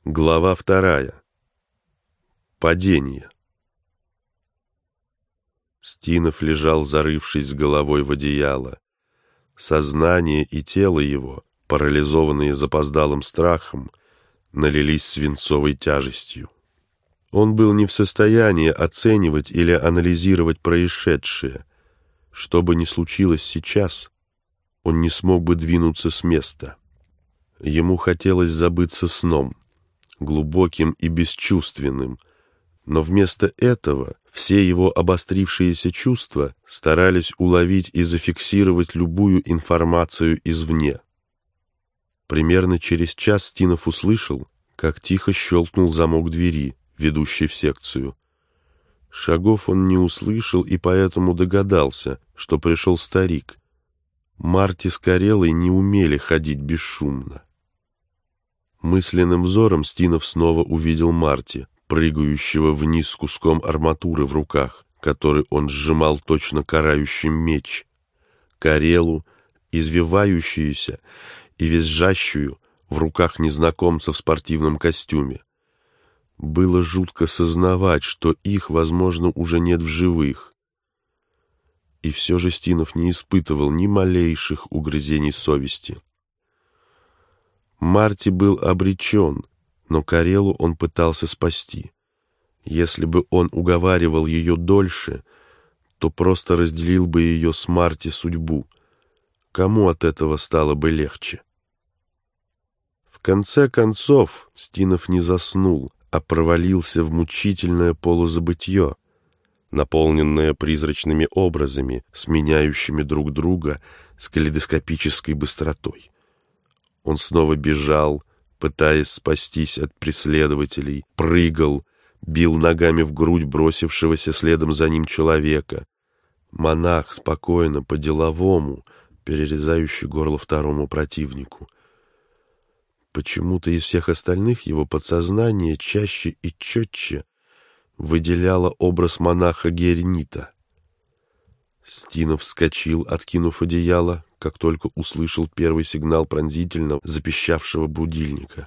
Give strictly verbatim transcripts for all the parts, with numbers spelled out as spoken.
Глава вторая. Падение. Стинов лежал, зарывшись с головой в одеяло. Сознание и тело его, парализованные запоздалым страхом, налились свинцовой тяжестью. Он был не в состоянии оценивать или анализировать происшедшее. Что бы ни случилось сейчас, он не смог бы двинуться с места. Ему хотелось забыться сном, глубоким и бесчувственным, но вместо этого все его обострившиеся чувства старались уловить и зафиксировать любую информацию извне. Примерно через час Стинов услышал, как тихо щелкнул замок двери, ведущей в секцию. Шагов он не услышал и поэтому догадался, что пришел старик. Марти с Карелой не умели ходить бесшумно. Мысленным взором Стинов снова увидел Марти, прыгающего вниз с куском арматуры в руках, который он сжимал точно карающий меч, Карелу, извивающуюся и визжащую в руках незнакомца в спортивном костюме. Было жутко сознавать, что их, возможно, уже нет в живых. И все же Стинов не испытывал ни малейших угрызений совести. Марти был обречен, но Карелу он пытался спасти. Если бы он уговаривал ее дольше, то просто разделил бы ее с Марти судьбу. Кому от этого стало бы легче? В конце концов Стинов не заснул, а провалился в мучительное полузабытье, наполненное призрачными образами, сменяющими друг друга с калейдоскопической быстротой. Он снова бежал, пытаясь спастись от преследователей, прыгал, бил ногами в грудь бросившегося следом за ним человека. Монах спокойно, по-деловому, перерезающий горло второму противнику. Почему-то из всех остальных его подсознание чаще и четче выделяло образ монаха Гернита. Стинов вскочил, откинув одеяло, как только услышал первый сигнал пронзительно запищавшего будильника.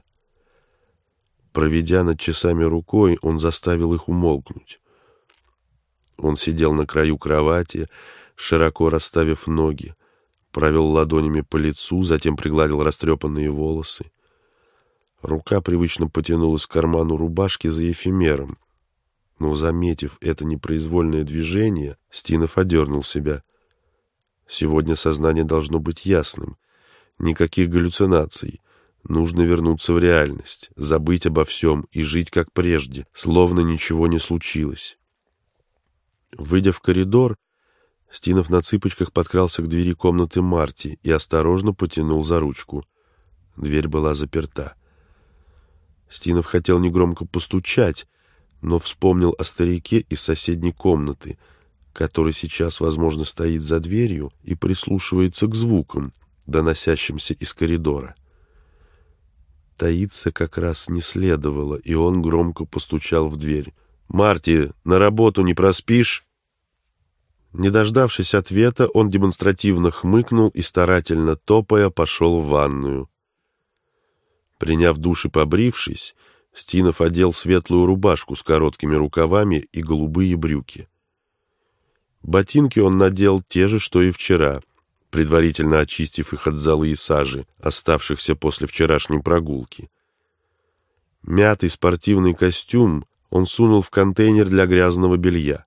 Проведя над часами рукой, он заставил их умолкнуть. Он сидел на краю кровати, широко расставив ноги, провел ладонями по лицу, затем пригладил растрепанные волосы. Рука привычно потянулась к карману рубашки за эфемером, но, заметив это непроизвольное движение, Стинов одернул себя. Сегодня сознание должно быть ясным. Никаких галлюцинаций. Нужно вернуться в реальность, забыть обо всем и жить как прежде, словно ничего не случилось. Выйдя в коридор, Стинов на цыпочках подкрался к двери комнаты Марти и осторожно потянул за ручку. Дверь была заперта. Стинов хотел негромко постучать, но вспомнил о старике из соседней комнаты, который сейчас, возможно, стоит за дверью и прислушивается к звукам, доносящимся из коридора. Таиться как раз не следовало, и он громко постучал в дверь. «Марти, на работу не проспишь?» Не дождавшись ответа, он демонстративно хмыкнул и, старательно топая, пошел в ванную. Приняв душ и побрившись, Стинов одел светлую рубашку с короткими рукавами и голубые брюки. Ботинки он надел те же, что и вчера, предварительно очистив их от золы и сажи, оставшихся после вчерашней прогулки. Мятый спортивный костюм он сунул в контейнер для грязного белья.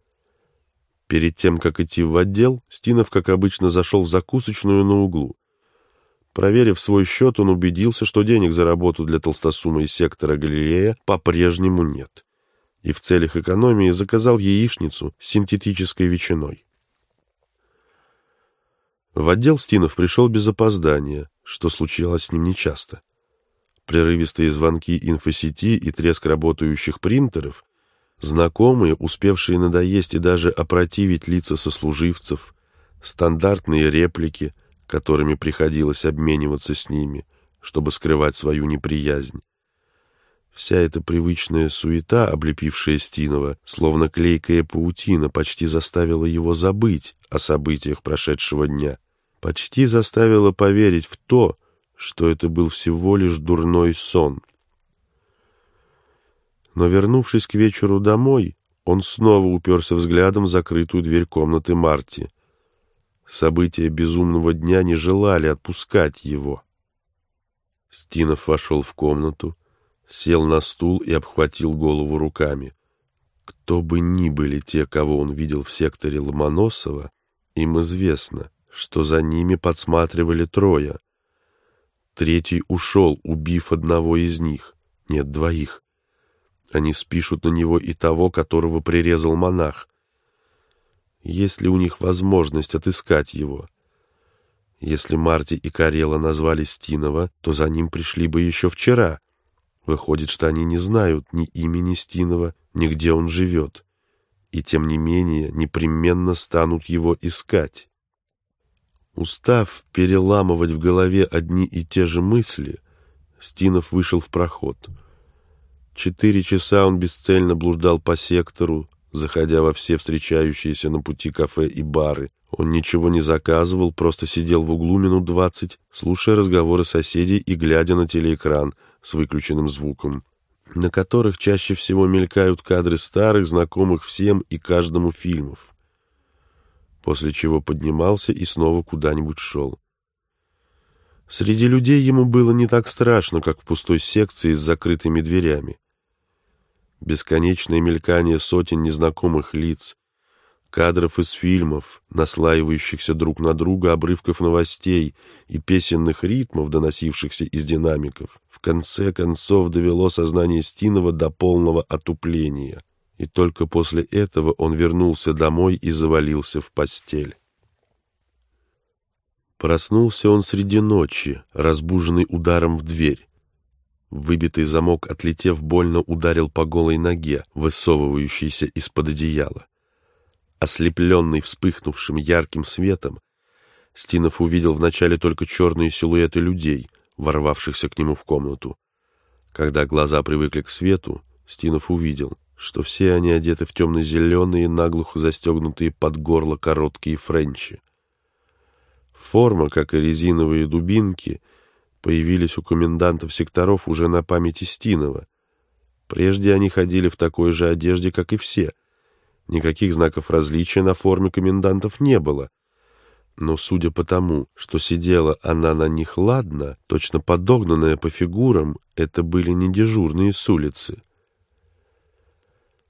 Перед тем, как идти в отдел, Стинов, как обычно, зашел в закусочную на углу. Проверив свой счет, он убедился, что денег за работу для толстосума из сектора Галилея по-прежнему нет, и в целях экономии заказал яичницу с синтетической ветчиной. В отдел Стинов пришел без опоздания, что случалось с ним нечасто. Прерывистые звонки инфосети и треск работающих принтеров, знакомые, успевшие надоесть и даже опротивить лица сослуживцев, стандартные реплики, которыми приходилось обмениваться с ними, чтобы скрывать свою неприязнь. Вся эта привычная суета, облепившая Стинова, словно клейкая паутина, почти заставила его забыть о событиях прошедшего дня, почти заставила поверить в то, что это был всего лишь дурной сон. Но, вернувшись к вечеру домой, он снова уперся взглядом в закрытую дверь комнаты Марти. События безумного дня не желали отпускать его. Стинов вошел в комнату, сел на стул и обхватил голову руками. Кто бы ни были те, кого он видел в секторе Ломоносова, им известно, что за ними подсматривали трое. Третий ушел, убив одного из них. Нет, двоих. Они спишут на него и того, которого прирезал монах. Есть ли у них возможность отыскать его? Если Марти и Карелла назвали Стинова, то за ним пришли бы еще вчера. Выходит, что они не знают ни имени Стинова, ни где он живет. И тем не менее непременно станут его искать. Устав переламывать в голове одни и те же мысли, Стинов вышел в проход. Четыре часа он бесцельно блуждал по сектору, заходя во все встречающиеся на пути кафе и бары. Он ничего не заказывал, просто сидел в углу минут двадцать, слушая разговоры соседей и глядя на телеэкран с выключенным звуком, на которых чаще всего мелькают кадры старых, знакомых всем и каждому фильмов. После чего поднимался и снова куда-нибудь шел. Среди людей ему было не так страшно, как в пустой секции с закрытыми дверями. Бесконечное мелькание сотен незнакомых лиц, кадров из фильмов, наслаивающихся друг на друга обрывков новостей и песенных ритмов, доносившихся из динамиков, в конце концов довело сознание Стинова до полного отупления. И только после этого он вернулся домой и завалился в постель. Проснулся он среди ночи, разбуженный ударом в дверь. Выбитый замок, отлетев, больно ударил по голой ноге, высовывающейся из-под одеяла. Ослепленный вспыхнувшим ярким светом, Стинов увидел вначале только черные силуэты людей, ворвавшихся к нему в комнату. Когда глаза привыкли к свету, Стинов увидел, что все они одеты в темно-зеленые, наглухо застегнутые под горло короткие френчи. Форма, как и резиновые дубинки, появились у комендантов секторов уже на памяти Стинова. Прежде они ходили в такой же одежде, как и все. Никаких знаков различия на форме комендантов не было. Но судя по тому, что сидела она на них ладно, точно подогнанная по фигурам, это были не дежурные с улицы.